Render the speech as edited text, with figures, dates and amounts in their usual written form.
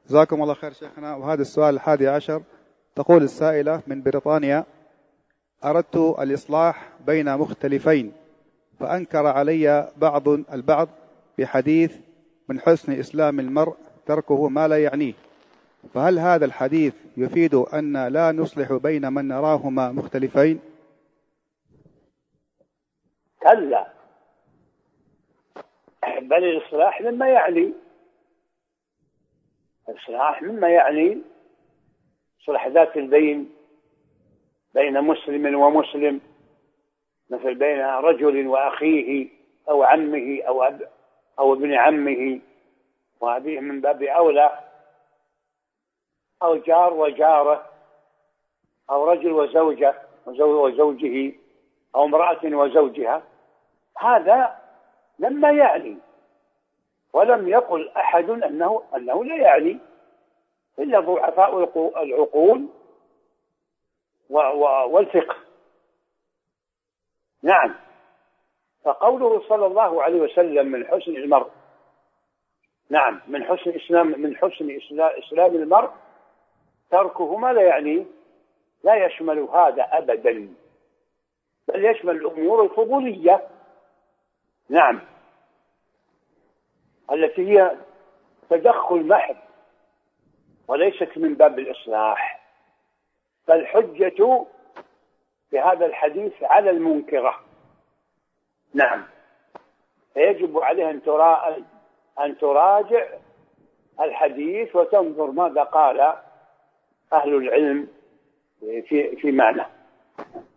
جزاكم الله خير شيخنا. وهذا السؤال 11. تقول السائلة من بريطانيا: أردت الإصلاح بين مختلفين، فأنكر علي البعض بحديث: من حسن إسلام المرء تركه ما لا يعنيه، فهل هذا الحديث يفيد أن لا نصلح بين من نراهما مختلفين؟ كلا، بل الإصلاح مما يعني صلح ذات البين بين مسلم ومسلم، مثل بين رجل وأخيه أو عمه أو ابن عمه، وهذه من باب أولى، أو جار وجاره، أو رجل وزوجه، أو امرأة وزوجها. هذا لما يعني، ولم يقل أحد أنه لا يعني، إلا ضعفاء العقول والفقه. نعم. فقوله صلى الله عليه وسلم: من حسن المرء، نعم، من حسن إسلام المرء تركه ما لا يعنيه، لا يشمل هذا أبدا، بل يشمل الأمور الفضولية، نعم، التي هي تدخل محض وليست من باب الإصلاح. فالحجة في هذا الحديث على المنكرة، نعم، فيجب عليه أن تراجع الحديث وتنظر ماذا قال أهل العلم في معنى.